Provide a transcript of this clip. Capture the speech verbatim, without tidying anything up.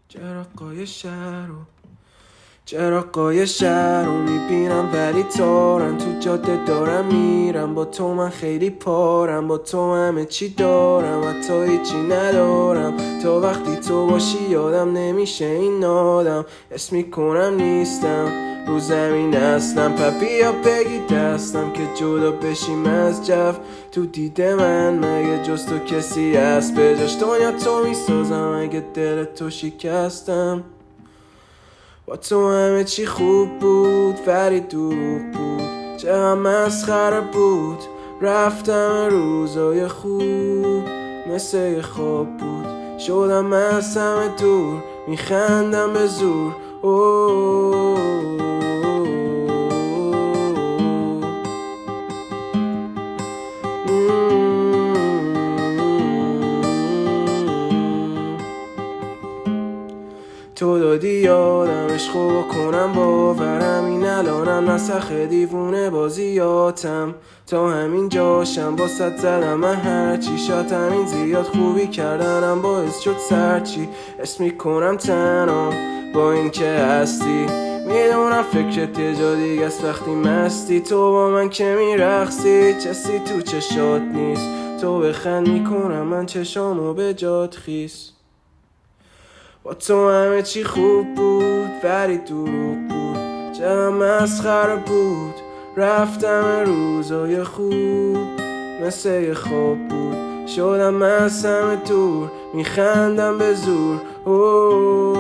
چراغای شهر رو چراغای شهر رو میبینم ولی تارن تو جاده دارم میرم، با تو من خیلی پارم، با تو همه چی دارم حتی هیچی ندارم. تا وقتی تو باشی یادم نمیشه این آدم، اسم میکنم نیستم رو زمین اصلا. پپیا بگی دستم که جدا بشیم از جو، تو دید من مگه جز تو کسی هست به جاش دنیا تو میسازم اگه دل تو شکستم. با تو همه چی خوب بود ولی دروغ بود، چقدر مسخره بود. رفتم روزای خوب مثل یه خواب بود، شدم از همه دور میخندم به زور. اوه تو دادی یادم عشقو بکنم باورم، این الانم نسخ دیوونه بازیاتم. تا همین جاشم باست زدم من هرچی، شاید همین زیاد خوبی کردنم باعث شد سرچی. اسم میکنم تنام با این که هستی، میدونم فکرت یه جا دیگه است وقتی مستی. تو با من که میرقصی چسی تو چشات نیست، تو بخند میکنم من چشامو به جات خیس. با تو همه چی خوب بود ولی دروغ بود، چقدر مسخره بود. رفتم روزای خوب مثل یه خواب بود، شدم از همه دور میخندم به زور. اوه